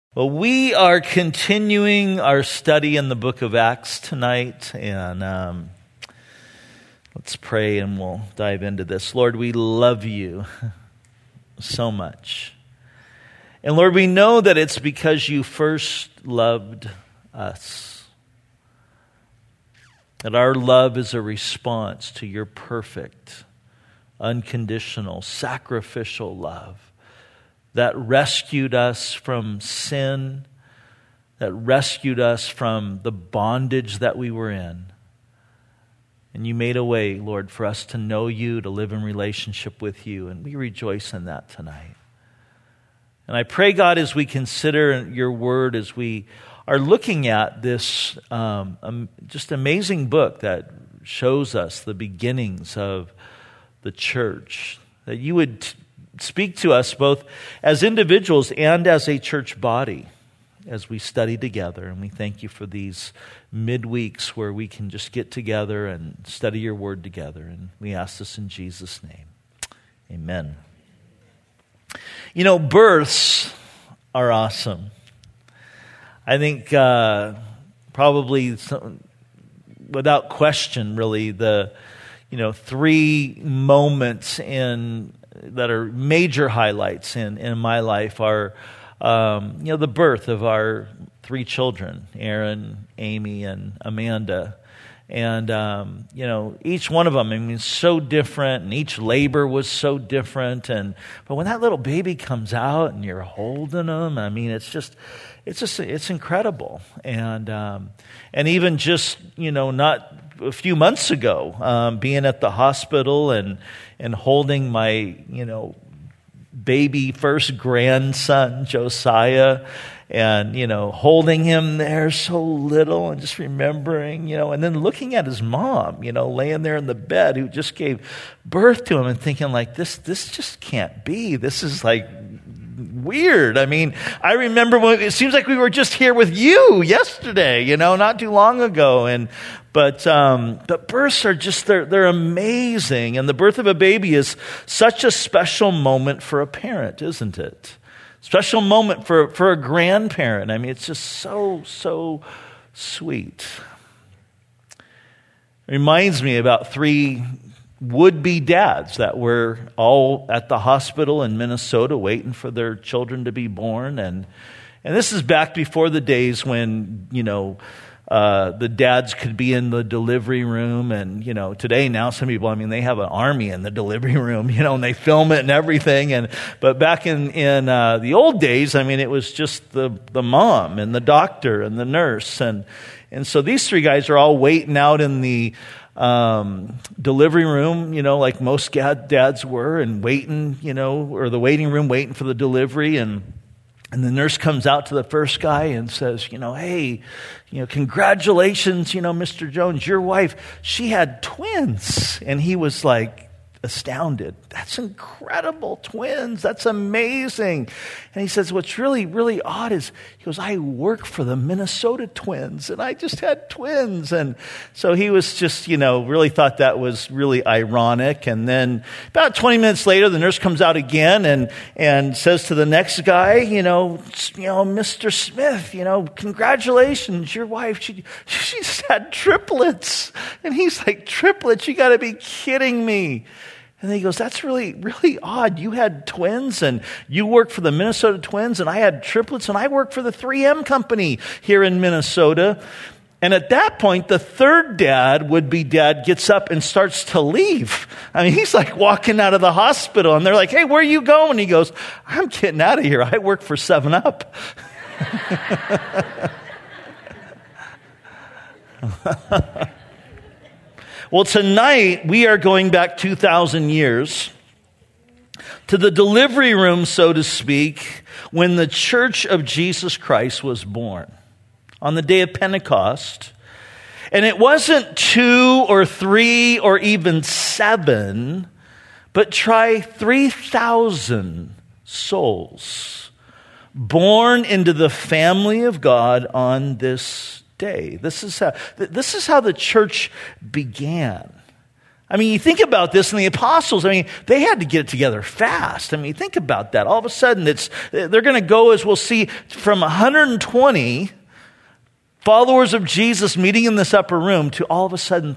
Well, we are continuing our study in the book of Acts tonight, and let's pray and we'll dive into this. Lord, we love you so much. And Lord, we know that it's because you first loved us. That our love is a response to your perfect, unconditional, sacrificial love that rescued us from sin, that rescued us from the bondage that we were in. And you made a way, Lord, for us to know you, to live in relationship with you, and we rejoice in that tonight. And I pray, God, as we consider your word, as we are looking at this just amazing book that shows us the beginnings of the church, that you would speak to us both as individuals and as a church body as we study together. And we thank you for these midweeks where we can just get together and study your word together. And we ask this in Jesus' name. Amen. You know, births are awesome. I think probably without question, really, the three moments that are major highlights in my life are, the birth of our three children, Aaron, Amy, and Amanda. And, each one of them, so different, and each labor was so different. But when that little baby comes out and you're holding them, it's incredible. And even just, not a few months ago, being at the hospital and holding my, baby first grandson, Josiah, and, holding him there so little and just remembering, and then looking at his mom, laying there in the bed who just gave birth to him and thinking like, this just can't be. This is like weird. I remember when it seems like we were just here with you yesterday, not too long ago. But births are just, they're amazing. And the birth of a baby is such a special moment for a parent, isn't it? Special moment for a grandparent. It's just so sweet. It reminds me about three would-be dads that were all at the hospital in Minnesota waiting for their children to be born. And this is back before the days when, the dads could be in the delivery room. And, today now some people, they have an army in the delivery room, and they film it and everything. But back in the old days, it was just the mom and the doctor and the nurse. And so these three guys are all waiting out in the delivery room, like most dads were, and waiting, or the waiting room waiting for the delivery. And the nurse comes out to the first guy and says, hey, congratulations, Mr. Jones, your wife, she had twins. And he was like astounded. That's incredible. Twins. That's amazing. And he says, what's really, really odd is, he goes, I work for the Minnesota Twins and I just had twins. And so he was just, really thought that was really ironic. And then about 20 minutes later, the nurse comes out again and says to the next guy, Mr. Smith, congratulations, your wife, she just had triplets. And he's like, triplets? You got to be kidding me. And then he goes, that's really, really odd. You had twins and you work for the Minnesota Twins and I had triplets and I work for the 3M company here in Minnesota. And at that point, the third would-be dad, gets up and starts to leave. He's like walking out of the hospital and they're like, hey, where are you going? He goes, I'm getting out of here. I work for 7-Up. Well, tonight we are going back 2,000 years to the delivery room, so to speak, when the Church of Jesus Christ was born on the day of Pentecost. And it wasn't 2 or 3 or even 7, but try 3,000 souls born into the family of God on this day. This is how the church began. I mean, you think about this, and the apostles, I mean, they had to get it together fast. I mean, think about that. All of a sudden, they're going to go, as we'll see, from 120 followers of Jesus meeting in this upper room to all of a sudden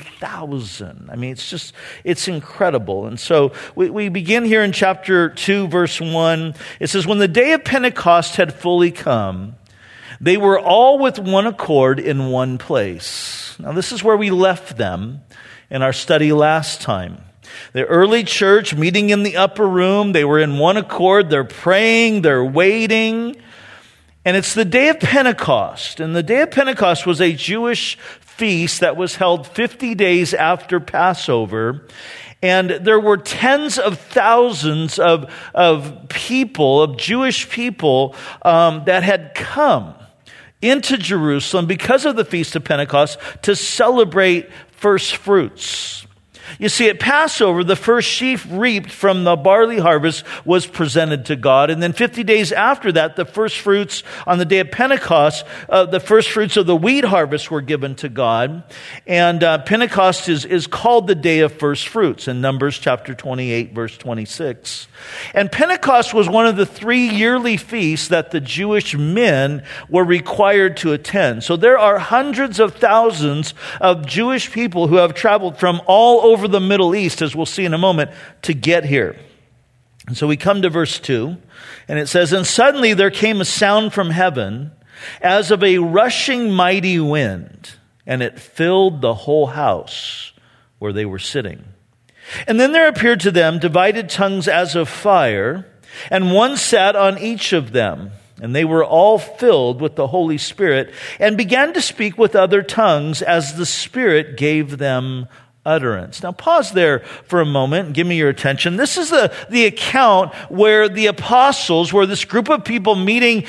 3,000. I mean, it's incredible. And so we begin here in chapter 2, verse 1. It says, when the day of Pentecost had fully come, they were all with one accord in one place. Now, this is where we left them in our study last time. The early church meeting in the upper room, they were in one accord, they're praying, they're waiting. And it's the day of Pentecost. And the day of Pentecost was a Jewish feast that was held 50 days after Passover. And there were tens of thousands of people, of Jewish people, that had come into Jerusalem because of the Feast of Pentecost to celebrate first fruits. You see, at Passover, the first sheaf reaped from the barley harvest was presented to God. And then 50 days after that, the first fruits on the day of Pentecost, the first fruits of the wheat harvest were given to God. And Pentecost is called the day of first fruits in Numbers chapter 28, verse 26. And Pentecost was one of the 3 yearly feasts that the Jewish men were required to attend. So there are hundreds of thousands of Jewish people who have traveled from all over the Middle East, as we'll see in a moment, to get here. And so we come to verse 2, and it says, and suddenly there came a sound from heaven as of a rushing mighty wind, and it filled the whole house where they were sitting. And then there appeared to them divided tongues as of fire, and one sat on each of them. And they were all filled with the Holy Spirit and began to speak with other tongues as the Spirit gave them utterance. Now pause there for a moment and give me your attention. This is the account where the apostles, where this group of people meeting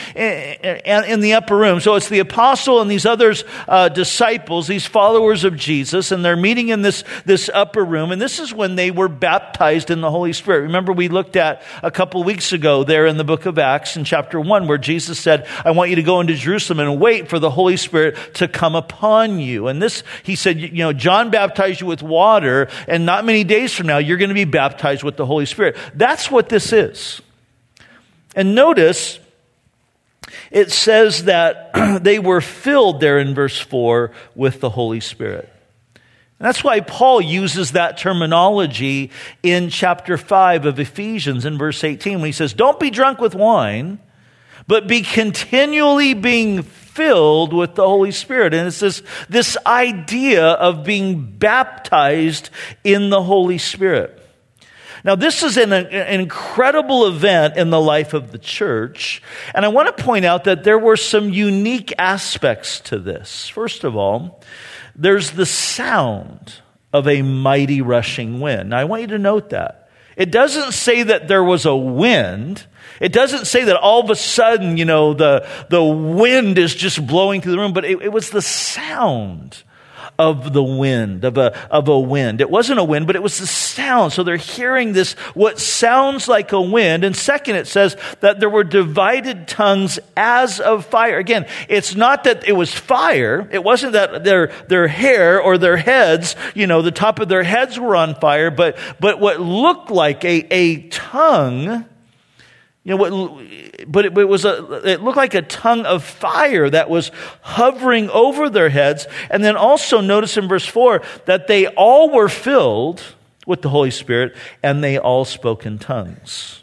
in the upper room. So it's the apostle and these others, disciples, these followers of Jesus, and they're meeting in this upper room. And this is when they were baptized in the Holy Spirit. Remember, we looked at a couple weeks ago there in the book of Acts in chapter 1, where Jesus said, I want you to go into Jerusalem and wait for the Holy Spirit to come upon you. And this, he said, John baptized you with water, and not many days from now, you're going to be baptized with the Holy Spirit. That's what this is. And notice, it says that they were filled there in verse 4 with the Holy Spirit. And that's why Paul uses that terminology in chapter 5 of Ephesians in verse 18, when he says, don't be drunk with wine, but be continually being filled with the Holy Spirit. And it's this idea of being baptized in the Holy Spirit. Now, this is an incredible event in the life of the church. And I want to point out that there were some unique aspects to this. First of all, there's the sound of a mighty rushing wind. Now, I want you to note that. It doesn't say that there was a wind. It doesn't say that all of a sudden, the wind is just blowing through the room, but it was the sound of the wind, of a wind. It wasn't a wind, but it was the sound. So they're hearing this, what sounds like a wind. And second, it says that there were divided tongues as of fire. Again, it's not that it was fire. It wasn't that their hair or their heads, the top of their heads were on fire, but what looked like a tongue, but it looked like a tongue of fire that was hovering over their heads. And then also notice in verse 4 that they all were filled with the Holy Spirit and they all spoke in tongues.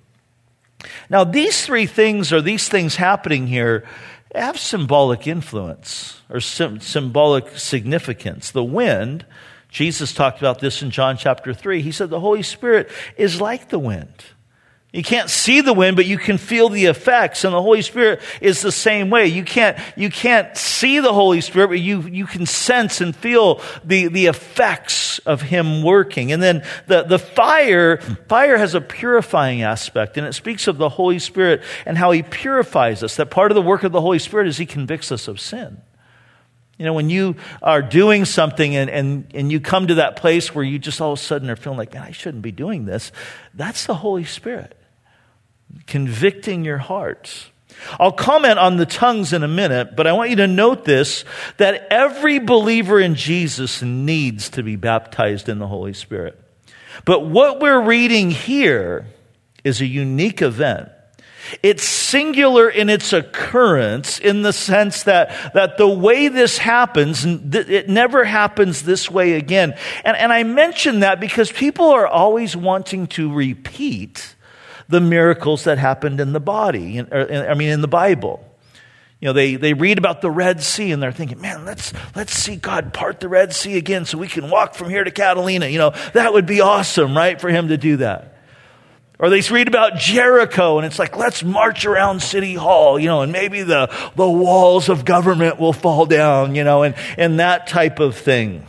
Now, these three things, or these things happening here, have symbolic influence or symbolic significance. The wind, Jesus talked about this in John chapter 3. He said the Holy Spirit is like the wind. You can't see the wind, but you can feel the effects. And the Holy Spirit is the same way. You can't see the Holy Spirit, but you can sense and feel the effects of Him working. And then the fire has a purifying aspect, and it speaks of the Holy Spirit and how He purifies us. That part of the work of the Holy Spirit is He convicts us of sin. When you are doing something and you come to that place where you just all of a sudden are feeling like, man, I shouldn't be doing this. That's the Holy Spirit convicting your heart I'll comment on the tongues in a minute, but I want you to note this, that every believer in Jesus needs to be baptized in the Holy Spirit. But what we're reading here is a unique event. It's singular in its occurrence in the sense that the way this happens, it never happens this way again. And I mention that because people are always wanting to repeat the miracles that happened in the body, in the Bible. You know, they read about the Red Sea and they're thinking, man, let's see God part the Red Sea again so we can walk from here to Catalina. You know, that would be awesome, right, for him to do that. Or they read about Jericho and it's like, let's march around City Hall, you know, and maybe the walls of government will fall down, you know, and that type of thing.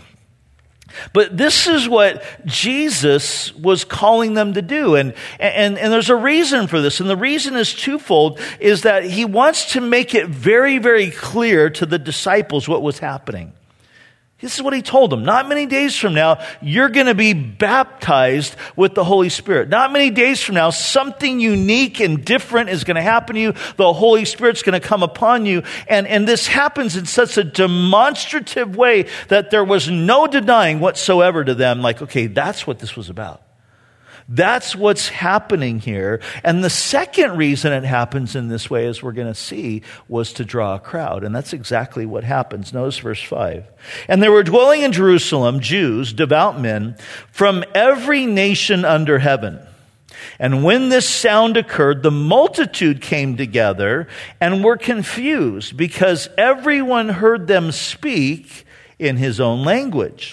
But this is what Jesus was calling them to do. And there's a reason for this. And the reason is twofold, is that he wants to make it very, very clear to the disciples what was happening. This is what he told them. Not many days from now, you're going to be baptized with the Holy Spirit. Not many days from now, something unique and different is going to happen to you. The Holy Spirit's going to come upon you. And this happens in such a demonstrative way that there was no denying whatsoever to them. Like, okay, that's what this was about. That's what's happening here. And the second reason it happens in this way, as we're going to see, was to draw a crowd. And that's exactly what happens. Notice verse 5. And there were dwelling in Jerusalem Jews, devout men, from every nation under heaven. And when this sound occurred, the multitude came together and were confused, because everyone heard them speak in his own language.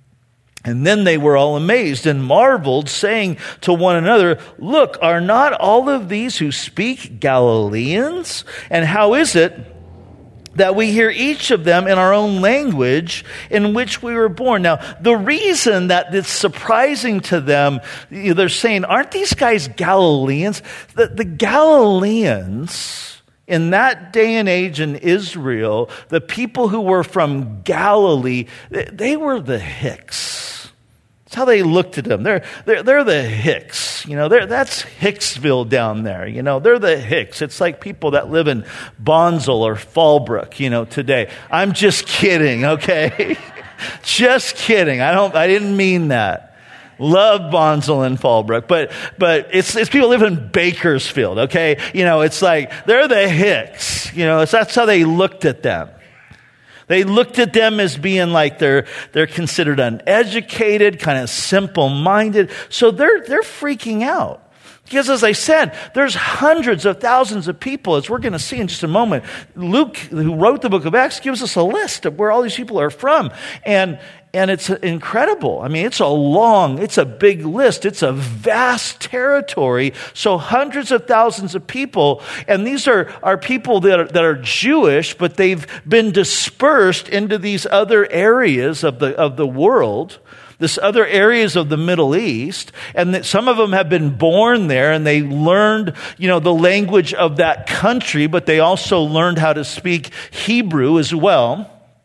And then they were all amazed and marveled, saying to one another, look, are not all of these who speak Galileans? And how is it that we hear each of them in our own language in which we were born? Now, the reason that it's surprising to them, they're saying, aren't these guys Galileans? The Galileans, in that day and age in Israel, the people who were from Galilee, they were the Hicks. That's how they looked at them. They're the Hicks. You know, that's Hicksville down there. You know, they're the Hicks. It's like people that live in Bonsall or Fallbrook, you know, today. I'm just kidding, okay? Just kidding. I didn't mean that. Love Bonsall and Fallbrook, but it's people live in Bakersfield, okay? You know, it's like they're the Hicks. You know, that's how they looked at them. They looked at them as being like they're considered uneducated, kind of simple-minded. So they're freaking out. Because as I said, there's hundreds of thousands of people, as we're going to see in just a moment. Luke, who wrote the book of Acts, gives us a list of where all these people are from. And it's incredible. I mean, it's a big list. It's a vast territory. So hundreds of thousands of people. And these are people that are Jewish, but they've been dispersed into these other areas of the world. This other areas of the Middle East, and that some of them have been born there, and they learned, you know, the language of that country, but they also learned how to speak Hebrew as well.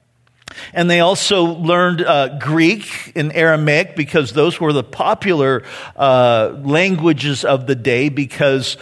And they also learned Greek and Aramaic, because those were the popular languages of the day, because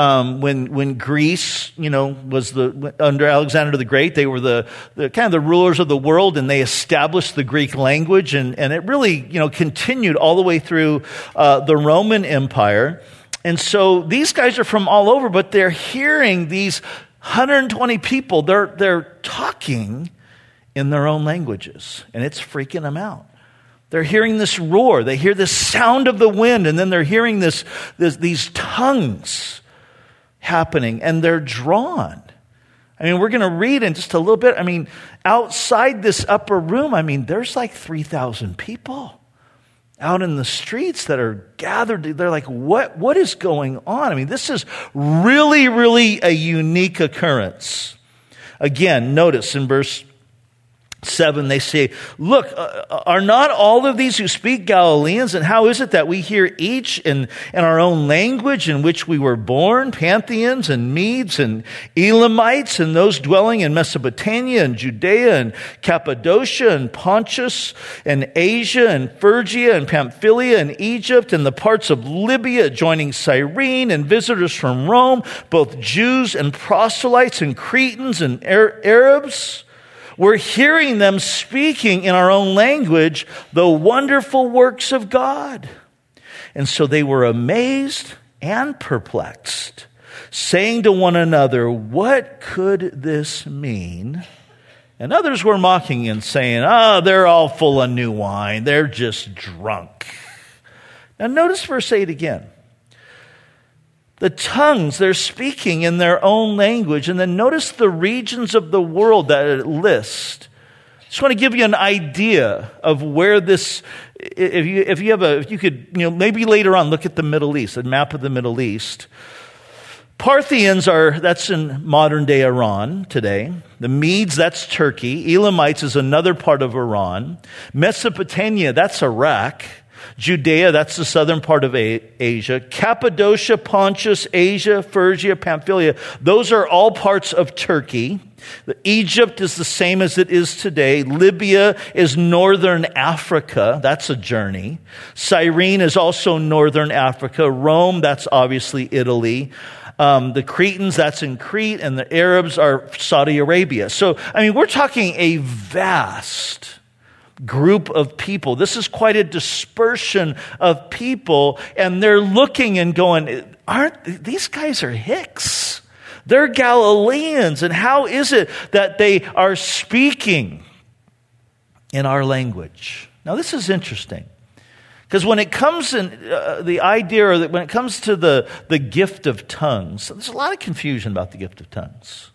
when Greece, you know, was under Alexander the Great, they were the kind of the rulers of the world, and they established the Greek language, and it really, you know, continued all the way through the Roman Empire. And so these guys are from all over, but they're hearing these 120 people, they're talking in their own languages, and it's freaking them out. They're hearing this roar. They hear the sound of the wind, and then they're hearing these tongues happening, and they're drawn. I mean, we're going to read in just a little bit. I mean, outside this upper room, I mean, there's like 3,000 people out in the streets that are gathered. They're like, what is going on? I mean, this is really, really a unique occurrence. Again, notice in verse 7, they say, look, are not all of these who speak Galileans? And how is it that we hear each in our own language in which we were born? Parthians and Medes and Elamites and those dwelling in Mesopotamia and Judea and Cappadocia and Pontus and Asia and Phrygia and Pamphylia and Egypt and the parts of Libya adjoining Cyrene and visitors from Rome, both Jews and proselytes and Cretans and Arabs. We're hearing them speaking in our own language the wonderful works of God. And so they were amazed and perplexed, saying to one another, what could this mean? And others were mocking and saying, they're all full of new wine. They're just drunk. Now notice verse 8 again. The tongues, they're speaking in their own language. And then notice the regions of the world that it lists. Just want to give you an idea of where this, if you could, maybe later on look at the Middle East, a map of the Middle East. Parthians that's in modern day Iran today. The Medes, that's Turkey. Elamites is another part of Iran. Mesopotamia, that's Iraq. Judea, that's the southern part of Asia. Cappadocia, Pontus, Asia, Phrygia, Pamphylia, those are all parts of Turkey. Egypt is the same as it is today. Libya is northern Africa. That's a journey. Cyrene is also northern Africa. Rome, that's obviously Italy. The Cretans, that's in Crete. And the Arabs are Saudi Arabia. So, we're talking a vast group of people. This is quite a dispersion of people, and they're looking and going, these guys are hicks? They're Galileans, and how is it that they are speaking in our language? Now, this is interesting, because when it comes in the idea, or when it comes to the gift of tongues, there's a lot of confusion about the gift of tongues.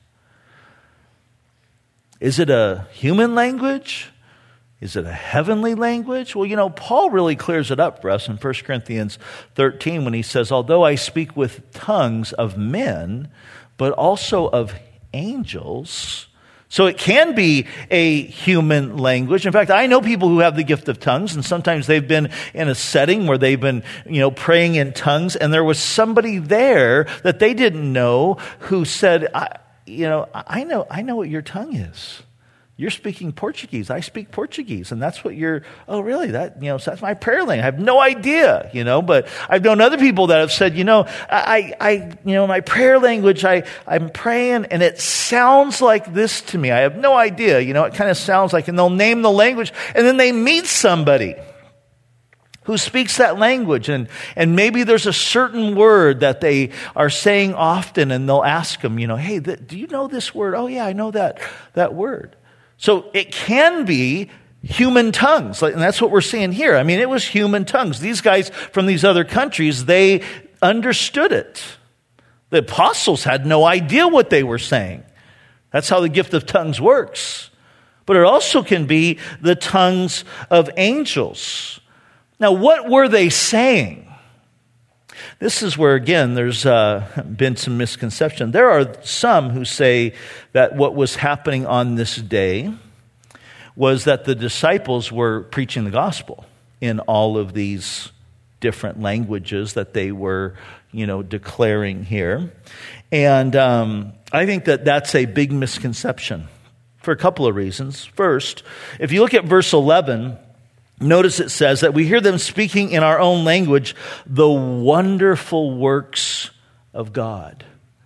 Is it a human language? Is it a heavenly language? Well, Paul really clears it up for us in 1 Corinthians 13 when he says, although I speak with tongues of men, but also of angels. So it can be a human language. In fact, I know people who have the gift of tongues, and sometimes they've been in a setting where they've been, praying in tongues, and there was somebody there that they didn't know who said, I know what your tongue is. You're speaking Portuguese. I speak Portuguese. And that's what oh, really? So that's my prayer language. I have no idea, but I've known other people that have said, my prayer language, I'm praying and it sounds like this to me. I have no idea, it kind of sounds like, and they'll name the language and then they meet somebody who speaks that language. And maybe there's a certain word that they are saying often and they'll ask them, hey, do you know this word? Oh yeah, I know that word. So it can be human tongues, and that's what we're seeing here. It was human tongues. These guys from these other countries, they understood it. The apostles had no idea what they were saying. That's how the gift of tongues works. But it also can be the tongues of angels. Now, what were they saying? This is where, again, there's been some misconception. There are some who say that what was happening on this day was that the disciples were preaching the gospel in all of these different languages that they were, declaring here. And I think that that's a big misconception for a couple of reasons. First, if you look at verse 11, notice it says that we hear them speaking in our own language the wonderful works of God.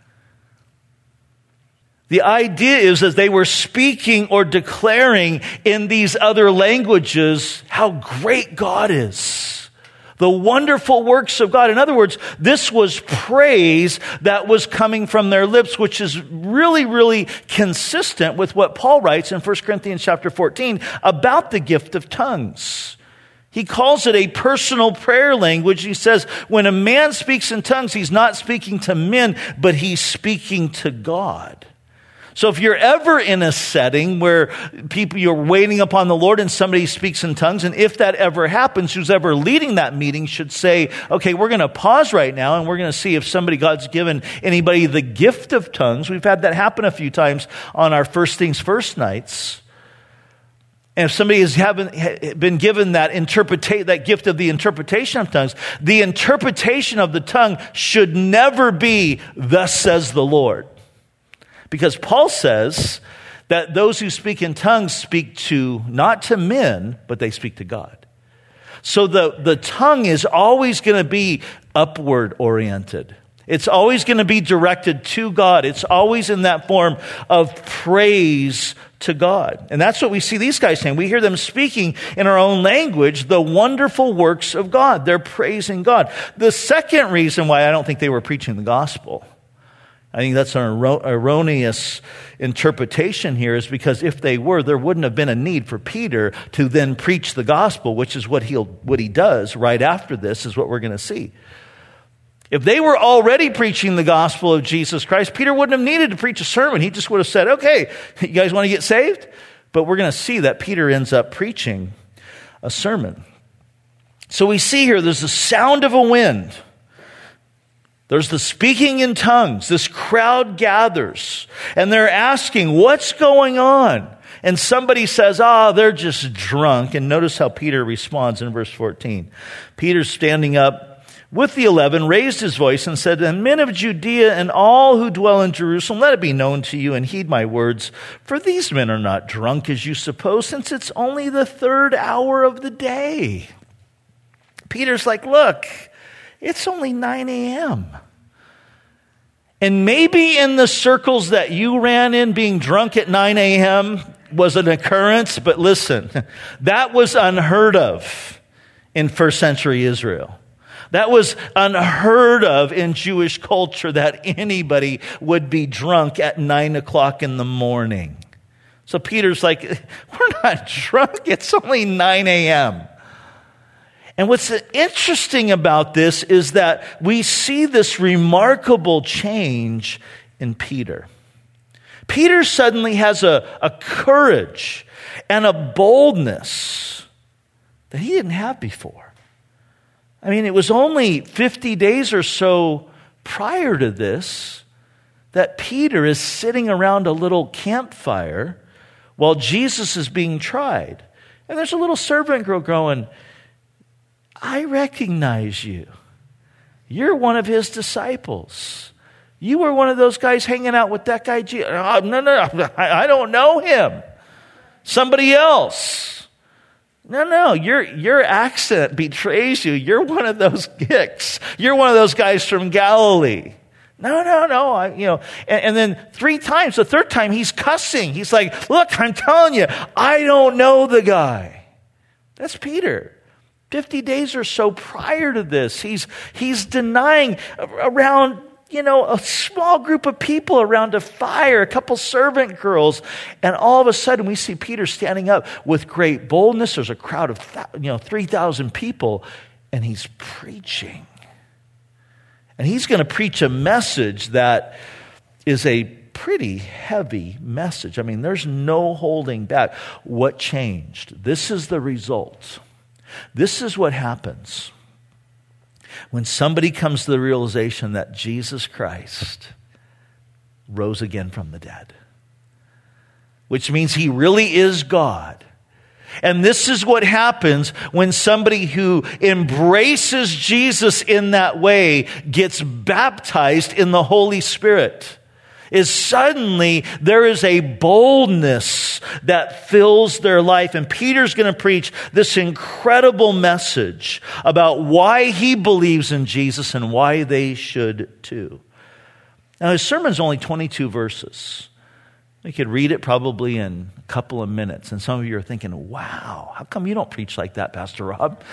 The idea is that they were speaking or declaring in these other languages how great God is. The wonderful works of God. In other words, this was praise that was coming from their lips, which is really, really consistent with what Paul writes in 1 Corinthians chapter 14 about the gift of tongues. He calls it a personal prayer language. He says, when a man speaks in tongues, he's not speaking to men, but he's speaking to God. So if you're ever in a setting where you're waiting upon the Lord and somebody speaks in tongues, and if that ever happens, who's ever leading that meeting should say, okay, we're going to pause right now and we're going to see if God's given anybody the gift of tongues. We've had that happen a few times on our First Things First nights. And if somebody has been given that gift of the interpretation of tongues, the interpretation of the tongue should never be, "Thus says the Lord." Because Paul says that those who speak in tongues speak not to men, but they speak to God. So the tongue is always going to be upward oriented. It's always going to be directed to God. It's always in that form of praise to God. And that's what we see these guys saying. We hear them speaking in our own language the wonderful works of God. They're praising God. The second reason why I don't think they were preaching the gospel, I think that's an erroneous interpretation here, is because if they were, there wouldn't have been a need for Peter to then preach the gospel, which is what he does right after this, is what we're going to see. If they were already preaching the gospel of Jesus Christ, Peter wouldn't have needed to preach a sermon. He just would have said, "Okay, you guys want to get saved?" But we're going to see that Peter ends up preaching a sermon. So we see here there's the sound of a wind. There's the speaking in tongues. This crowd gathers, and they're asking, "What's going on?" And somebody says, "They're just drunk." And notice how Peter responds in verse 14. Peter, standing up with the 11, raised his voice and said, "And men of Judea and all who dwell in Jerusalem, let it be known to you and heed my words. For these men are not drunk as you suppose, since it's only the 3rd hour of the day." Peter's like, "Look, it's only 9 a.m. And maybe in the circles that you ran in, being drunk at 9 a.m. was an occurrence, but listen, that was unheard of in first century Israel. That was unheard of in Jewish culture, that anybody would be drunk at 9 o'clock in the morning. So Peter's like, "We're not drunk. It's only 9 a.m. And what's interesting about this is that we see this remarkable change in Peter. Peter suddenly has a courage and a boldness that he didn't have before. I mean, it was only 50 days or so prior to this that Peter is sitting around a little campfire while Jesus is being tried. And there's a little servant girl going, "I recognize you. You're one of his disciples. You were one of those guys hanging out with that guy. No, I don't know him. Somebody else. No, your accent betrays you. You're one of those geeks. You're one of those guys from Galilee." No. And then 3 times, the 3rd time, he's cussing. He's like, "Look, I'm telling you, I don't know the guy." That's Peter. 50 days or so prior to this, he's denying around, a small group of people around a fire, a couple servant girls. And all of a sudden we see Peter standing up with great boldness. There's a crowd of 3,000 people, and he's preaching. And he's going to preach a message that is a pretty heavy message. I mean, there's no holding back. What changed? This is the result. This is what happens when somebody comes to the realization that Jesus Christ rose again from the dead, which means he really is God. And this is what happens when somebody who embraces Jesus in that way gets baptized in the Holy Spirit. Is suddenly there is a boldness that fills their life. And Peter's going to preach this incredible message about why he believes in Jesus and why they should too. Now, his sermon's only 22 verses. We could read it probably in a couple of minutes. And some of you are thinking, "Wow, how come you don't preach like that, Pastor Rob?"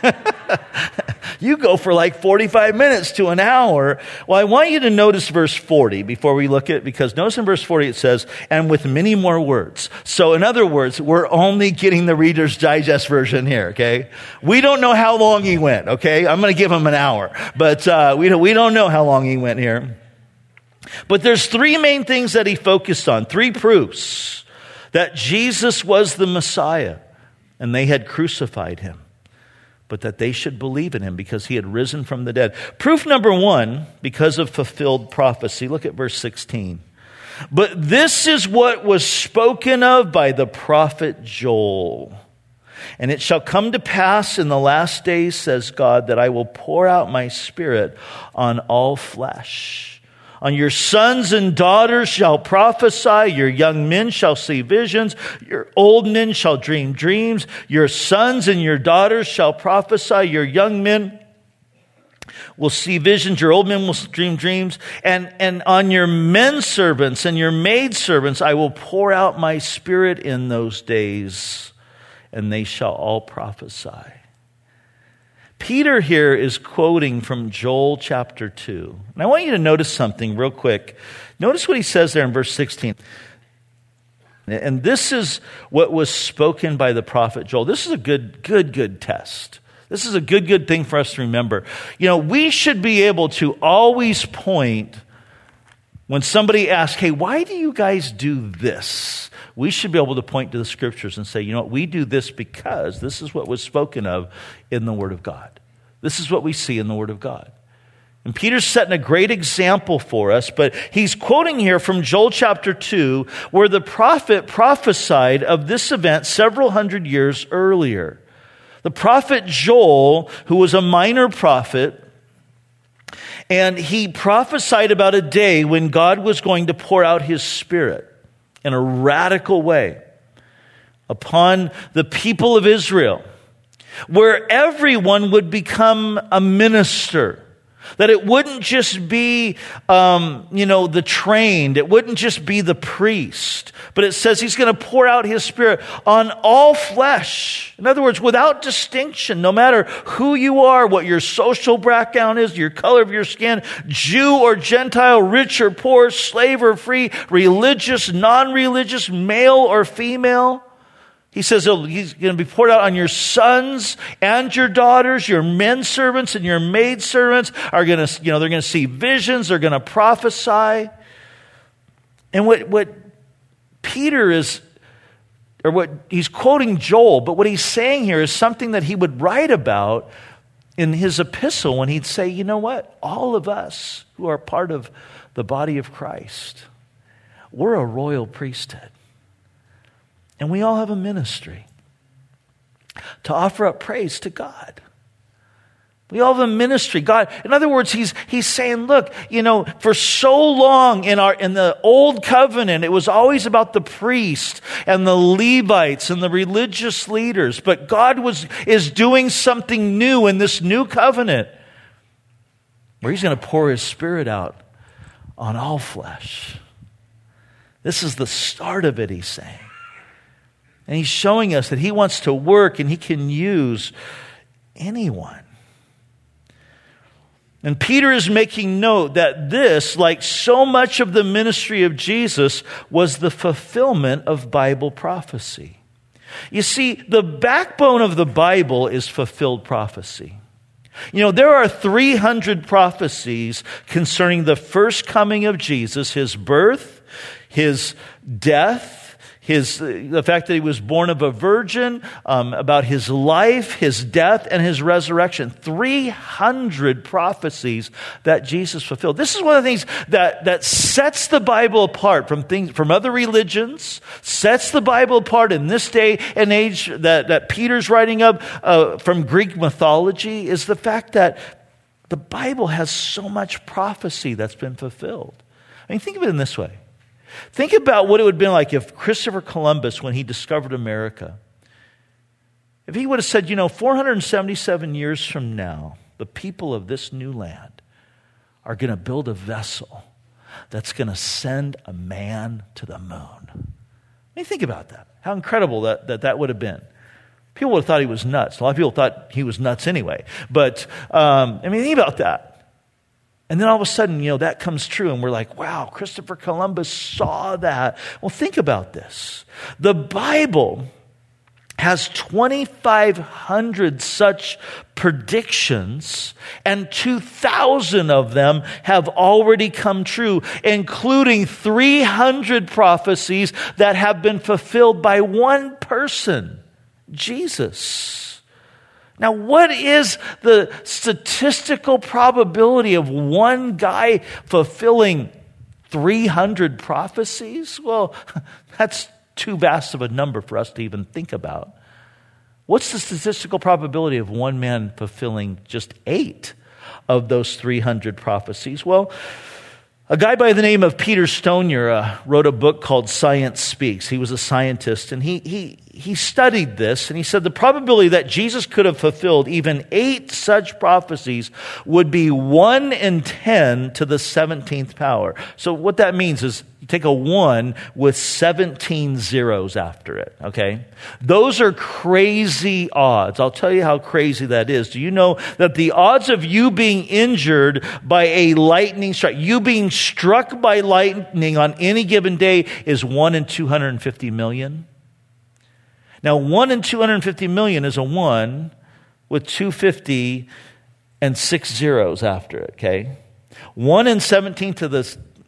You go for like 45 minutes to an hour. Well, I want you to notice verse 40 before we look at it, because notice in verse 40 it says, "and with many more words." So in other words, we're only getting the Reader's Digest version here, okay? We don't know how long he went, okay? I'm going to give him an hour. But we don't know how long he went here. But there's 3 main things that he focused on, 3 proofs that Jesus was the Messiah and they had crucified him, but that they should believe in him because he had risen from the dead. Proof number 1, because of fulfilled prophecy. Look at verse 16. But this is what was spoken of by the prophet Joel. And it shall come to pass in the last days, says God, that I will pour out my Spirit on all flesh. On your sons and daughters shall prophesy, your young men shall see visions, your old men shall dream dreams, your sons and your daughters shall prophesy, your young men will see visions, your old men will dream dreams, and on your men servants and your maid servants I will pour out my Spirit in those days, and they shall all prophesy. Peter here is quoting from Joel chapter 2. And I want you to notice something real quick. Notice what he says there in verse 16. And this is what was spoken by the prophet Joel. This is a good test. This is a good thing for us to remember. You know, we should be able to always point when somebody asks, hey, why do you guys do this? We should be able to point to the scriptures and say, you know what, we do this because this is what was spoken of in the Word of God. This is what we see in the Word of God. And Peter's setting a great example for us, but he's quoting here from Joel chapter 2, where the prophet prophesied of this event several hundred years earlier. The prophet Joel, who was a minor prophet, and he prophesied about a day when God was going to pour out his Spirit in a radical way upon the people of Israel, where everyone would become a minister. That it wouldn't just be, the trained. It wouldn't just be the priest. But it says he's going to pour out his Spirit on all flesh. In other words, without distinction, no matter who you are, what your social background is, your color of your skin, Jew or Gentile, rich or poor, slave or free, religious, non-religious, male or female. He says he's going to be poured out on your sons and your daughters, your men servants and your maid servants are going to, they're going to see visions, they're going to prophesy. And what Peter is, or what he's quoting Joel, but what he's saying here is something that he would write about in his epistle when he'd say, you know what? All of us who are part of the body of Christ, we're a royal priesthood. And we all have a ministry to offer up praise to God. We all have a ministry. God, in other words, he's saying, look, for so long in the old covenant, it was always about the priest and the Levites and the religious leaders. But God is doing something new in this new covenant where he's going to pour his Spirit out on all flesh. This is the start of it, he's saying. And he's showing us that he wants to work and he can use anyone. And Peter is making note that this, like so much of the ministry of Jesus, was the fulfillment of Bible prophecy. You see, the backbone of the Bible is fulfilled prophecy. There are 300 prophecies concerning the first coming of Jesus, his birth, his death, the fact that he was born of a virgin, about his life, his death, and his resurrection. 300 prophecies that Jesus fulfilled. This is one of the things that sets the Bible apart from other religions, sets the Bible apart in this day and age that Peter's writing up from Greek mythology, is the fact that the Bible has so much prophecy that's been fulfilled. I mean, think of it in this way. Think about what it would have been like if Christopher Columbus, when he discovered America, if he would have said, 477 years from now, the people of this new land are going to build a vessel that's going to send a man to the moon. I mean, think about that. How incredible that would have been. People would have thought he was nuts. A lot of people thought he was nuts anyway. But, think about that. And then all of a sudden, that comes true and we're like, wow, Christopher Columbus saw that. Well, think about this. The Bible has 2,500 such predictions, and 2,000 of them have already come true, including 300 prophecies that have been fulfilled by one person, Jesus. Now, what is the statistical probability of one guy fulfilling 300 prophecies? Well, that's too vast of a number for us to even think about. What's the statistical probability of one man fulfilling just 8 of those 300 prophecies? Well, a guy by the name of Peter Stonier wrote a book called Science Speaks. He was a scientist, and he studied this, and he said the probability that Jesus could have fulfilled even 8 such prophecies would be 1 in 10 to the 17th power. So what that means is you take a 1 with 17 zeros after it, okay? Those are crazy odds. I'll tell you how crazy that is. Do you know that the odds of you being injured by a lightning strike, you being struck by lightning on any given day is 1 in 250 million? Now, 1 in 250 million is a 1 with 250 and 6 zeros after it, okay? 1 in 10 to the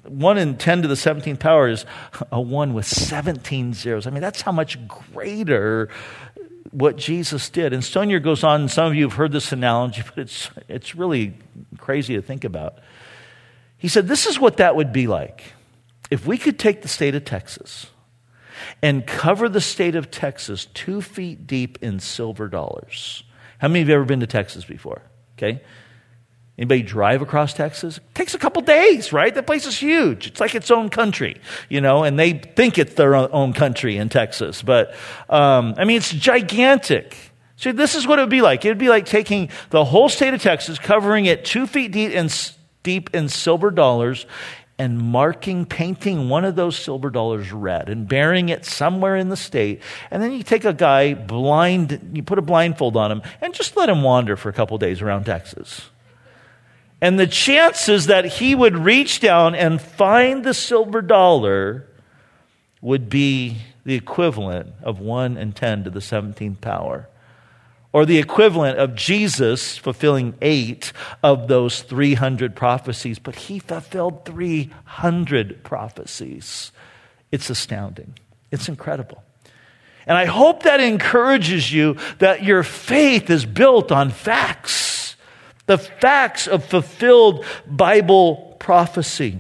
17th power is a 1 with 17 zeros. I mean, that's how much greater what Jesus did. And Stonier goes on, and some of you have heard this analogy, but it's really crazy to think about. He said, this is what that would be like. If we could take the state of Texas and cover the state of Texas 2 feet deep in silver dollars. How many of you have ever been to Texas before? Okay. Anybody drive across Texas? It takes a couple days, right? That place is huge. It's like its own country, and they think it's their own country in Texas. But, it's gigantic. So this is what it would be like. It would be like taking the whole state of Texas, covering it 2 feet deep in silver dollars, and painting one of those silver dollars red and burying it somewhere in the state. And then you take a guy you put a blindfold on him and just let him wander for a couple days around Texas. And the chances that he would reach down and find the silver dollar would be the equivalent of 1 in 10 to the 17th power. Or the equivalent of Jesus fulfilling 8 of those 300 prophecies. But he fulfilled 300 prophecies. It's astounding. It's incredible. And I hope that encourages you that your faith is built on facts. The facts of fulfilled Bible prophecy.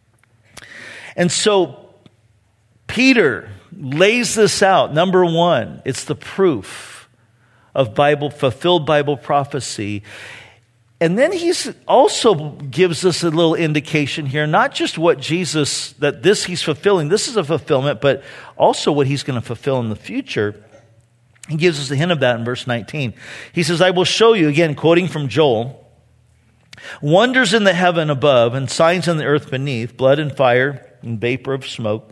And so Peter lays this out. Number 1, it's the proof of fulfilled Bible prophecy. And then he also gives us a little indication here, not just what Jesus, he's fulfilling, this is a fulfillment, but also what he's going to fulfill in the future. He gives us a hint of that in verse 19. He says, I will show you, again, quoting from Joel, wonders in the heaven above and signs in the earth beneath, blood and fire and vapor of smoke.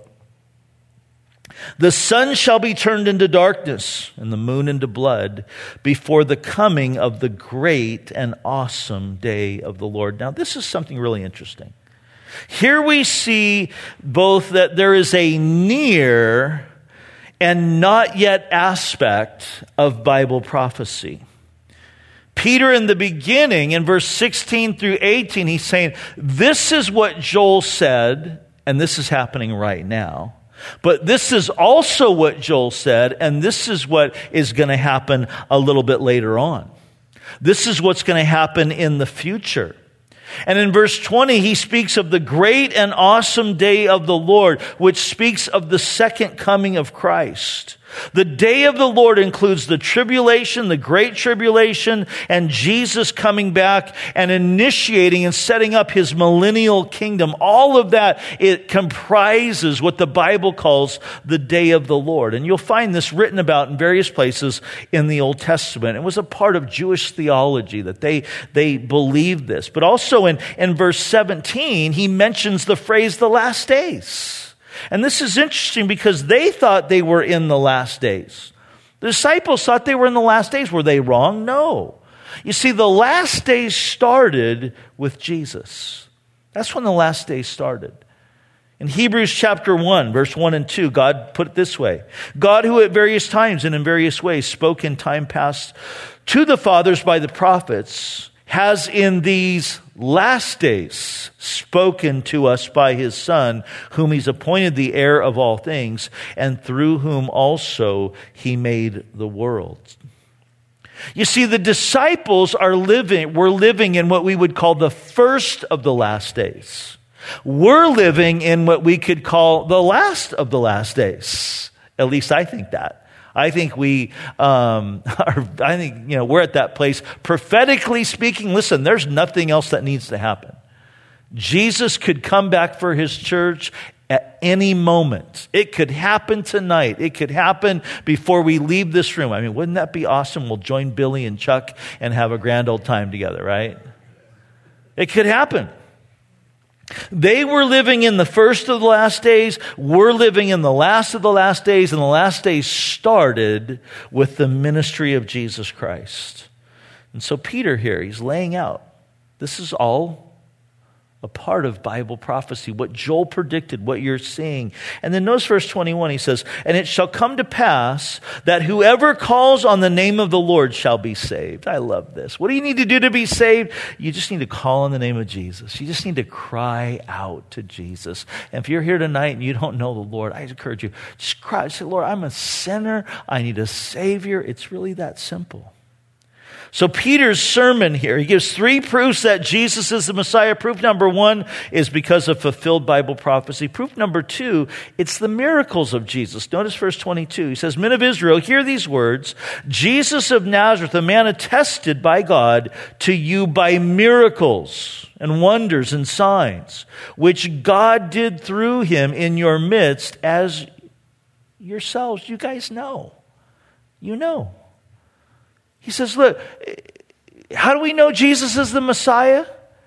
The sun shall be turned into darkness and the moon into blood before the coming of the great and awesome day of the Lord. Now, this is something really interesting. Here we see both that there is a near and not yet aspect of Bible prophecy. Peter, in the beginning, in verse 16 through 18, he's saying, this is what Joel said, and this is happening right now. But this is also what Joel said, and this is what is going to happen a little bit later on. This is what's going to happen in the future. And in verse 20, he speaks of the great and awesome day of the Lord, which speaks of the second coming of Christ. The day of the Lord includes the tribulation, the great tribulation, and Jesus coming back and initiating and setting up his millennial kingdom. All of that, it comprises what the Bible calls the day of the Lord. And you'll find this written about in various places in the Old Testament. It was a part of Jewish theology that they believed this. But also in verse 17, he mentions the phrase, the last days. And this is interesting because they thought they were in the last days. The disciples thought they were in the last days. Were they wrong? No. You see, the last days started with Jesus. That's when the last days started. In Hebrews chapter 1, verse 1 and 2, God put it this way. God, who at various times and in various ways spoke in time past to the fathers by the prophets, has in these last days spoken to us by his Son, whom he's appointed the heir of all things, and through whom also he made the world. You see, the disciples were living in what we would call the first of the last days. We're living in what we could call the last of the last days. At least I think that. I think we're at that place. Prophetically speaking, listen, there's nothing else that needs to happen. Jesus could come back for his church at any moment. It could happen tonight. It could happen before we leave this room. I mean, wouldn't that be awesome? We'll join Billy and Chuck and have a grand old time together, right? It could happen. They were living in the first of the last days. We're living in the last of the last days. And the last days started with the ministry of Jesus Christ. And so Peter here, he's laying out, this is all a part of Bible prophecy, what Joel predicted, what you're seeing. And then notice verse 21, he says, and it shall come to pass that whoever calls on the name of the Lord shall be saved. I love this. What do you need to do to be saved? You just need to call on the name of Jesus. You just need to cry out to Jesus. And if you're here tonight and you don't know the Lord, I encourage you, just cry. Say, Lord, I'm a sinner. I need a Savior. It's really that simple. So Peter's sermon here, he gives 3 proofs that Jesus is the Messiah. Proof number 1 is because of fulfilled Bible prophecy. Proof number 2, it's the miracles of Jesus. Notice verse 22. He says, Men of Israel, hear these words. Jesus of Nazareth, a man attested by God to you by miracles and wonders and signs, which God did through him in your midst, as yourselves, you guys know. You know. He says, look, how do we know Jesus is the Messiah?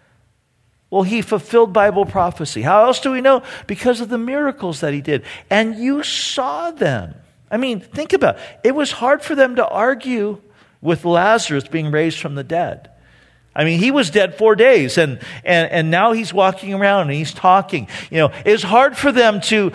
Well, he fulfilled Bible prophecy. How else do we know? Because of the miracles that he did. And you saw them. I mean, think about it. It was hard for them to argue with Lazarus being raised from the dead. I mean, he was dead 4 days, and now he's walking around and he's talking. You know, it's hard for them to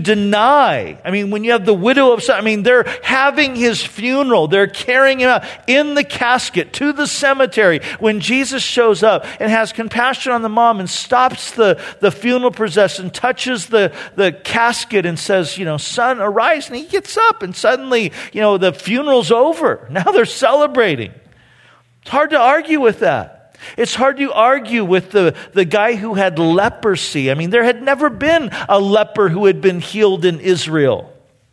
deny. I mean, when you have the widow of, they're having his funeral. They're carrying him out in the casket to the cemetery. When Jesus shows up and has compassion on the mom and stops the funeral procession, touches the casket and says, son, arise. And he gets up, and suddenly, the funeral's over. Now they're celebrating. It's hard to argue with that. It's hard to argue with the guy who had leprosy. I mean, there had never been a leper who had been healed in Israel.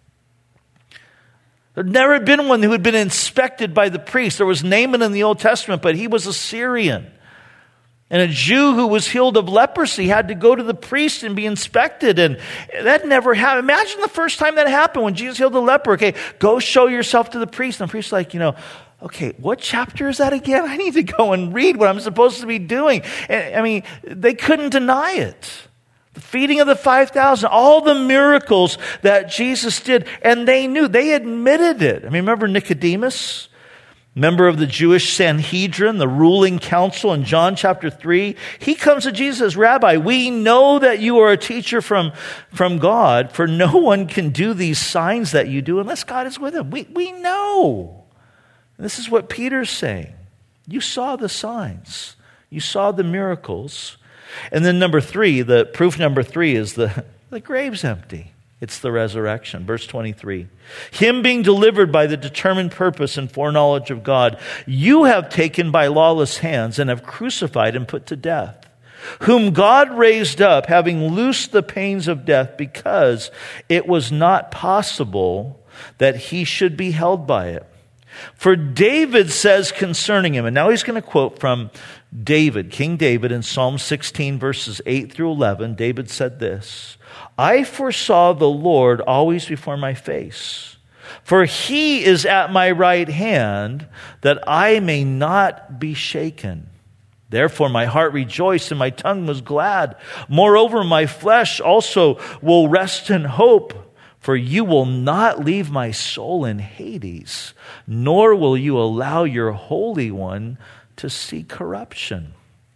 There had never been one who had been inspected by the priest. There was Naaman in the Old Testament, but he was a Syrian. And a Jew who was healed of leprosy had to go to the priest and be inspected. And that never happened. Imagine the first time that happened when Jesus healed the leper. Okay, go show yourself to the priest. And the priest's like, okay, what chapter is that again? I need to go and read what I'm supposed to be doing. And, they couldn't deny it. The feeding of the 5,000, all the miracles that Jesus did, and they knew, they admitted it. Remember Nicodemus, member of the Jewish Sanhedrin, the ruling council in John chapter 3? He comes to Jesus as, Rabbi, we know that you are a teacher from God, for no one can do these signs that you do unless God is with him. We know. This is what Peter's saying. You saw the signs. You saw the miracles. And then proof number 3 is the grave's empty. It's the resurrection. Verse 23. Him being delivered by the determined purpose and foreknowledge of God, you have taken by lawless hands and have crucified and put to death, whom God raised up, having loosed the pains of death, because it was not possible that he should be held by it. For David says concerning him, and now he's going to quote from David, King David, in Psalm 16, verses 8 through 11. David said this, I foresaw the Lord always before my face, for he is at my right hand, that I may not be shaken. Therefore my heart rejoiced and my tongue was glad. Moreover, my flesh also will rest in hope. For you will not leave my soul in Hades, nor will you allow your Holy One to see corruption.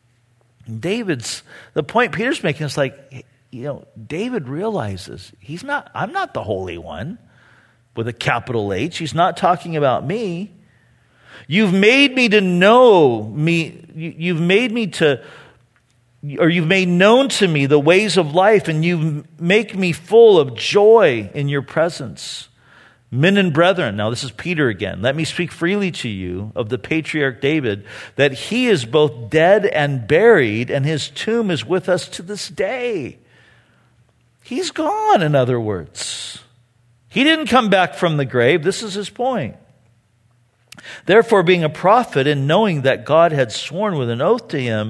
The point Peter's making is David realizes I'm not the Holy One with a capital H. He's not talking about me. You've made me to know me. You've made known to me the ways of life, and you make me full of joy in your presence. Men and brethren, now this is Peter again, let me speak freely to you of the patriarch David, that he is both dead and buried, and his tomb is with us to this day. He's gone, in other words. He didn't come back from the grave. This is his point. Therefore, being a prophet and knowing that God had sworn with an oath to him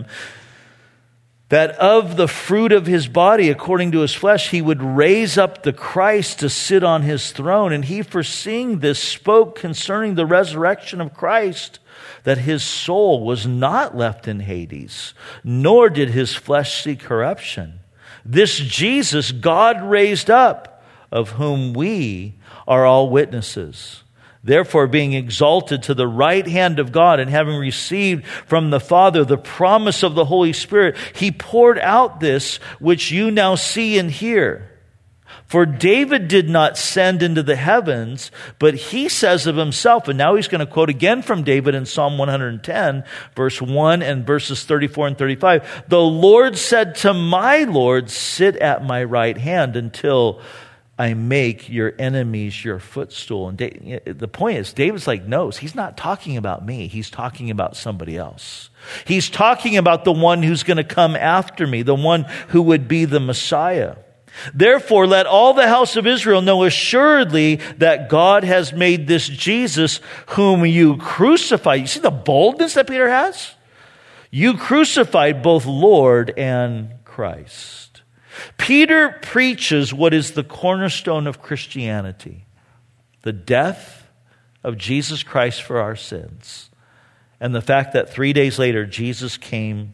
that of the fruit of his body, according to his flesh, he would raise up the Christ to sit on his throne. And he, foreseeing this, spoke concerning the resurrection of Christ, that his soul was not left in Hades, nor did his flesh see corruption. This Jesus God raised up, of whom we are all witnesses. Therefore, being exalted to the right hand of God and having received from the Father the promise of the Holy Spirit, he poured out this which you now see and hear. For David did not ascend into the heavens, but he says of himself, and now he's going to quote again from David in Psalm 110, verse 1 and verses 34 and 35. The Lord said to my Lord, sit at my right hand until I make your enemies your footstool. And the point is, David's like, no, he's not talking about me. He's talking about somebody else. He's talking about the one who's going to come after me, the one who would be the Messiah. Therefore, let all the house of Israel know assuredly that God has made this Jesus whom you crucified. You see the boldness that Peter has? You crucified both Lord and Christ. Peter preaches what is the cornerstone of Christianity, the death of Jesus Christ for our sins, and the fact that 3 days later Jesus came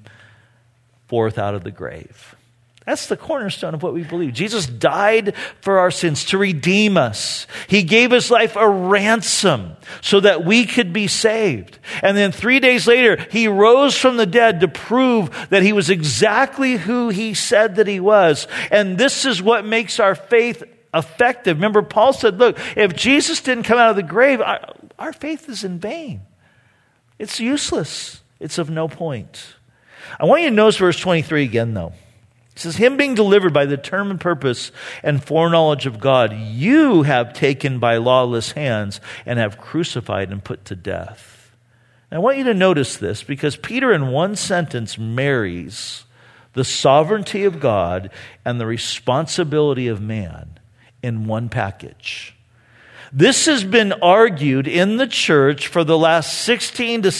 forth out of the grave. That's the cornerstone of what we believe. Jesus died for our sins to redeem us. He gave his life a ransom so that we could be saved. And then 3 days later, he rose from the dead to prove that he was exactly who he said that he was. And this is what makes our faith effective. Remember, Paul said, look, if Jesus didn't come out of the grave, our faith is in vain. It's useless. It's of no point. I want you to notice verse 23 again, though. It says, him being delivered by the determined purpose and foreknowledge of God, you have taken by lawless hands and have crucified and put to death. And I want you to notice this because Peter in one sentence marries the sovereignty of God and the responsibility of man in one package. This has been argued in the church for the last 16 to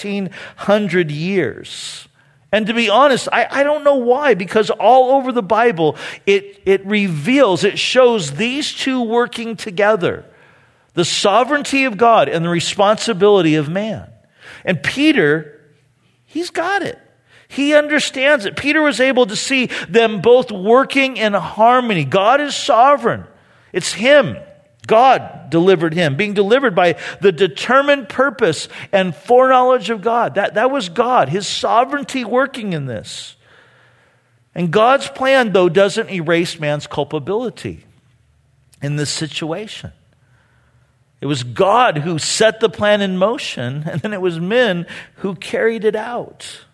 1700 years. And to be honest, I don't know why, because all over the Bible, it reveals, it shows these two working together. The sovereignty of God and the responsibility of man. And Peter, he's got it. He understands it. Peter was able to see them both working in harmony. God is sovereign. It's him. God delivered him, being delivered by the determined purpose and foreknowledge of God. That was God, his sovereignty working in this. And God's plan, though, doesn't erase man's culpability in this situation. It was God who set the plan in motion, and then it was men who carried it out.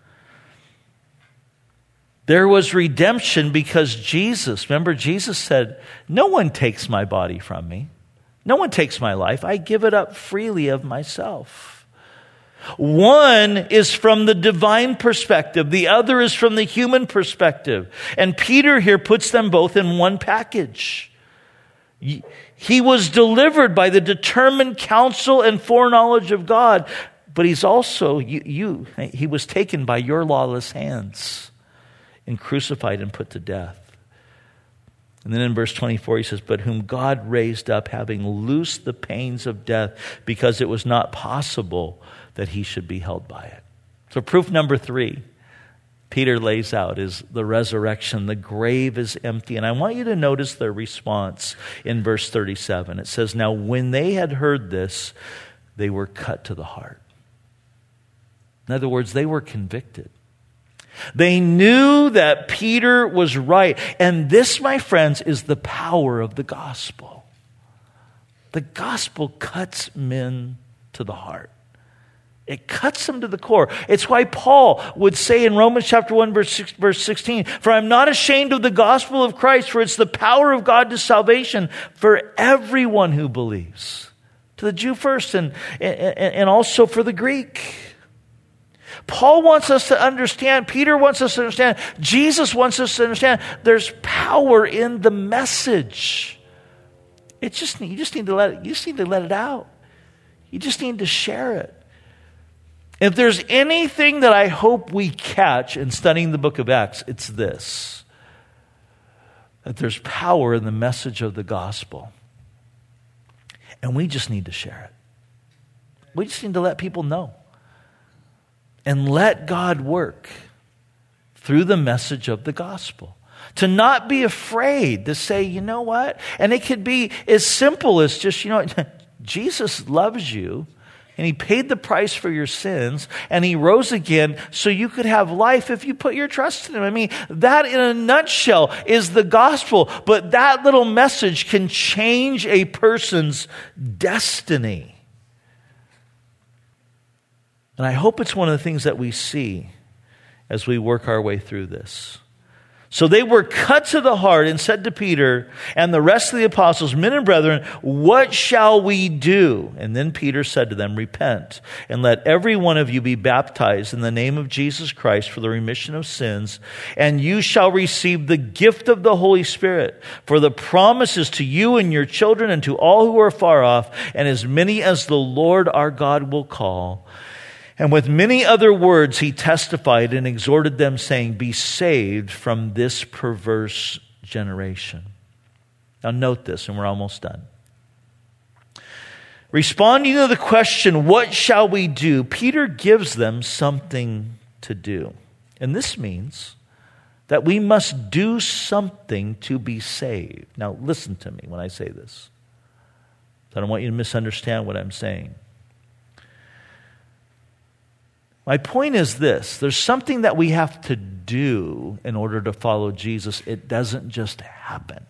There was redemption because Jesus, remember Jesus said, no one takes my body from me. No one takes my life. I give it up freely of myself. One is from the divine perspective. The other is from the human perspective. And Peter here puts them both in one package. He was delivered by the determined counsel and foreknowledge of God, but he's also, he was taken by your lawless hands and crucified and put to death. And then in verse 24 he says, but whom God raised up, having loosed the pains of death, because it was not possible that he should be held by it. So proof number 3, Peter lays out, is the resurrection. The grave is empty. And I want you to notice their response in verse 37. It says, now when they had heard this, they were cut to the heart. In other words, they were convicted. They knew that Peter was right. And this, my friends, is the power of the gospel. The gospel cuts men to the heart. It cuts them to the core. It's why Paul would say in Romans chapter 1, verse 16, "For I'm not ashamed of the gospel of Christ, for it's the power of God to salvation for everyone who believes." To the Jew first and also for the Greek. Paul wants us to understand, Peter wants us to understand, Jesus wants us to understand there's power in the message. You just need to let it out. You just need to share it. If there's anything that I hope we catch in studying the book of Acts, it's this: that there's power in the message of the gospel. And we just need to share it. We just need to let people know. And let God work through the message of the gospel. To not be afraid to say, you know what? And it could be as simple as just, Jesus loves you. And he paid the price for your sins, and he rose again so you could have life if you put your trust in him. I mean, that in a nutshell is the gospel, but that little message can change a person's destiny. And I hope it's one of the things that we see as we work our way through this. So they were cut to the heart and said to Peter and the rest of the apostles, "Men and brethren, what shall we do?" And then Peter said to them, "Repent, and let every one of you be baptized in the name of Jesus Christ for the remission of sins, and you shall receive the gift of the Holy Spirit. For the promise is to you and your children and to all who are far off, and as many as the Lord our God will call." And with many other words he testified and exhorted them, saying, "Be saved from this perverse generation." Now note this, and we're almost done. Responding to the question, what shall we do? Peter gives them something to do. And this means that we must do something to be saved. Now listen to me when I say this. I don't want you to misunderstand what I'm saying. My point is this: there's something that we have to do in order to follow Jesus. It doesn't just happen.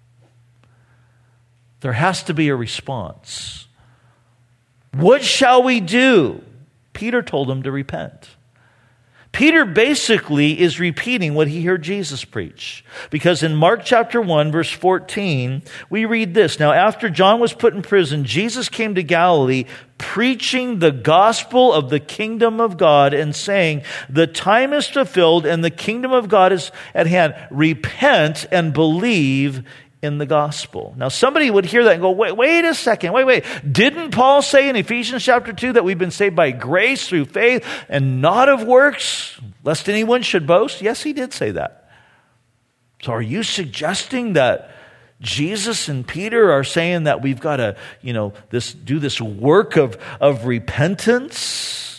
There has to be a response. What shall we do? Peter told them to repent. Peter basically is repeating what he heard Jesus preach. Because in Mark chapter 1, verse 14, we read this: "Now after John was put in prison, Jesus came to Galilee, preaching the gospel of the kingdom of God and saying, 'The time is fulfilled and the kingdom of God is at hand. Repent and believe in the gospel.'" Now somebody would hear that and go, wait a second, wait. Didn't Paul say in Ephesians chapter 2 that we've been saved by grace through faith and not of works, lest anyone should boast? Yes, he did say that. So are you suggesting that Jesus and Peter are saying that we've got to, do this work of repentance?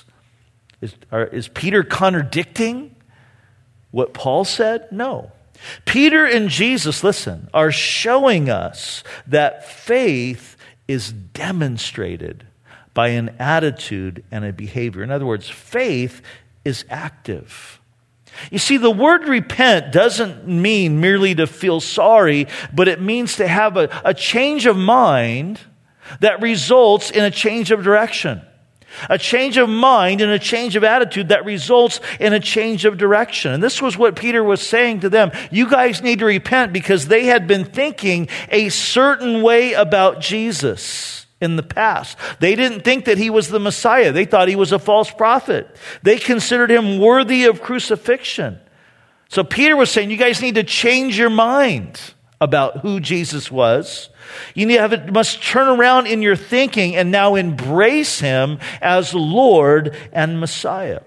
Is Peter contradicting what Paul said? No. Peter and Jesus, listen, are showing us that faith is demonstrated by an attitude and a behavior. In other words, faith is active. You see, the word repent doesn't mean merely to feel sorry, but it means to have a change of mind that results in a change of direction. A change of mind and a change of attitude that results in a change of direction. And this was what Peter was saying to them. You guys need to repent, because they had been thinking a certain way about Jesus in the past. They didn't think that he was the Messiah. They thought he was a false prophet. They considered him worthy of crucifixion. So Peter was saying, you guys need to change your mind about who Jesus was. You must turn around in your thinking and now embrace him as Lord and Messiah.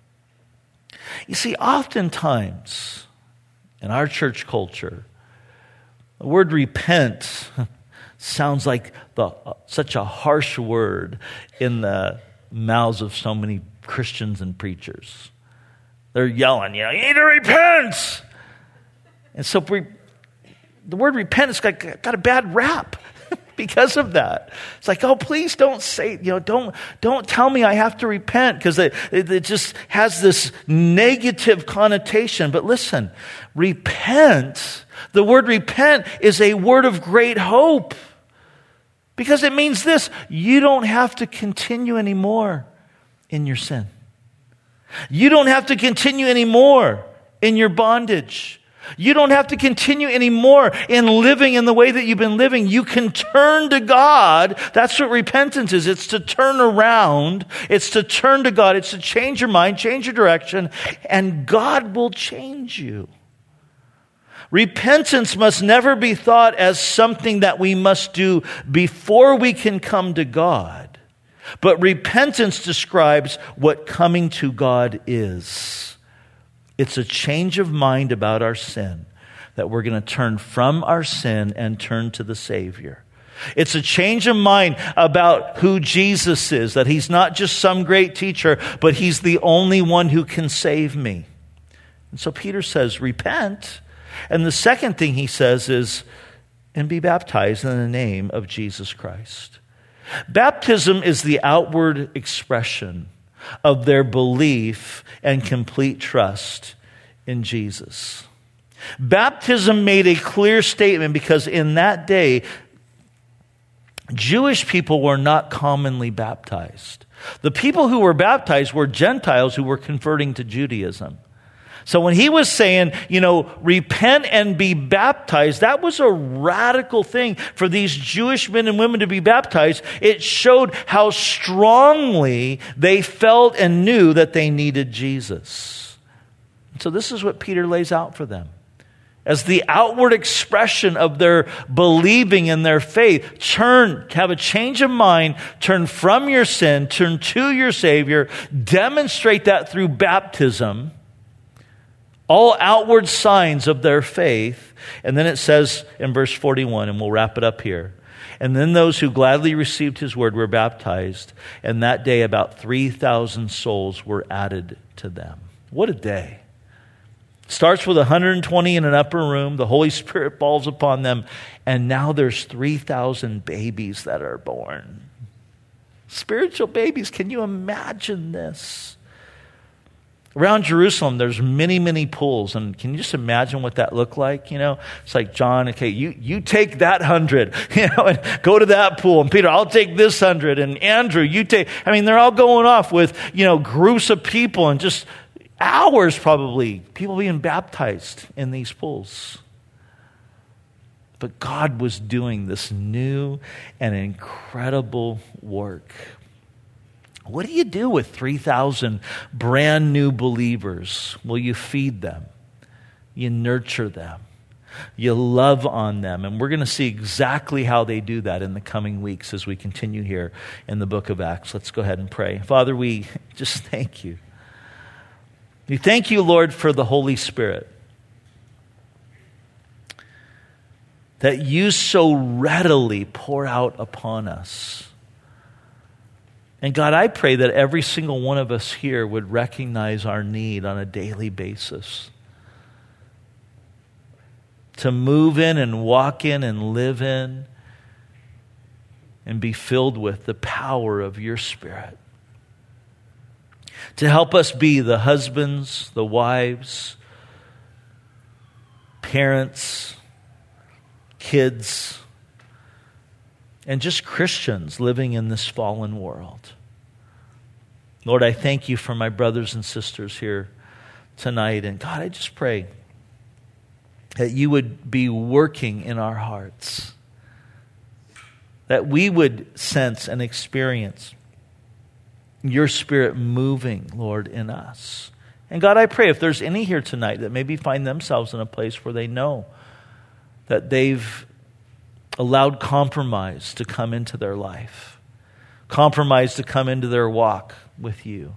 You see, oftentimes in our church culture, the word repent sounds like such a harsh word in the mouths of so many Christians you yelling, you need to repent. And so the word repent has got a bad rap because of that. It's like, oh, please don't say, don't tell me I have to repent, because it just has this negative connotation. But listen, repent, the word repent is a word of great hope, because it means this: you don't have to continue anymore in your sin. You don't have to continue anymore in your bondage. You don't have to continue anymore in living in the way that you've been living. You can turn to God. That's what repentance is. It's to turn around. It's to turn to God. It's to change your mind, change your direction, and God will change you. Repentance must never be thought as something that we must do before we can come to God. But repentance describes what coming to God is. It's a change of mind about our sin, that we're going to turn from our sin and turn to the Savior. It's a change of mind about who Jesus is, that He's not just some great teacher, but He's the only one who can save me. And so Peter says, repent. And the second thing he says is, and be baptized in the name of Jesus Christ. Baptism is the outward expression of their belief and complete trust in Jesus. Baptism made a clear statement because in that day, Jewish people were not commonly baptized. The people who were baptized were Gentiles who were converting to Judaism. So when he was saying, repent and be baptized, that was a radical thing for these Jewish men and women to be baptized. It showed how strongly they felt and knew that they needed Jesus. So this is what Peter lays out for them. As the outward expression of their believing in their faith, have a change of mind, turn from your sin, turn to your Savior, demonstrate that through baptism. All outward signs of their faith. And then it says in verse 41, and we'll wrap it up here. And then those who gladly received his word were baptized. And that day about 3,000 souls were added to them. What a day. Starts with 120 in an upper room. The Holy Spirit falls upon them. And now there's 3,000 babies that are born. Spiritual babies. Can you imagine this? Around Jerusalem, there's many, many pools. And can you just imagine what that looked like? It's like, John, okay, you take that 100, and go to that pool. And Peter, I'll take this 100. And Andrew, you take, they're all going off with, groups of people and just hours probably, people being baptized in these pools. But God was doing this new and incredible work. What do you do with 3,000 brand new believers? Well, you feed them. You nurture them. You love on them. And we're going to see exactly how they do that in the coming weeks as we continue here in the book of Acts. Let's go ahead and pray. Father, we just thank you. We thank you, Lord, for the Holy Spirit, that you so readily pour out upon us. And God, I pray that every single one of us here would recognize our need on a daily basis to move in and walk in and live in and be filled with the power of your Spirit. To help us be the husbands, the wives, parents, kids, and just Christians living in this fallen world. Lord, I thank you for my brothers and sisters here tonight. And God, I just pray that you would be working in our hearts, that we would sense and experience your Spirit moving, Lord, in us. And God, I pray if there's any here tonight that maybe find themselves in a place where they know that they've allowed compromise to come into their life, compromise to come into their walk with you,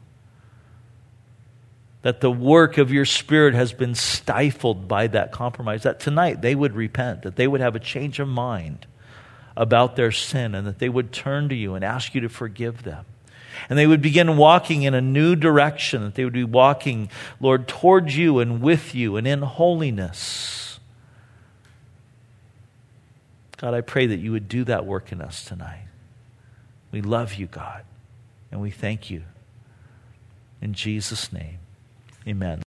that the work of your Spirit has been stifled by that compromise, that tonight they would repent, that they would have a change of mind about their sin, and that they would turn to you and ask you to forgive them. And they would begin walking in a new direction, that they would be walking, Lord, towards you and with you and in holiness. God, I pray that you would do that work in us tonight. We love you, God, and we thank you. In Jesus' name, amen.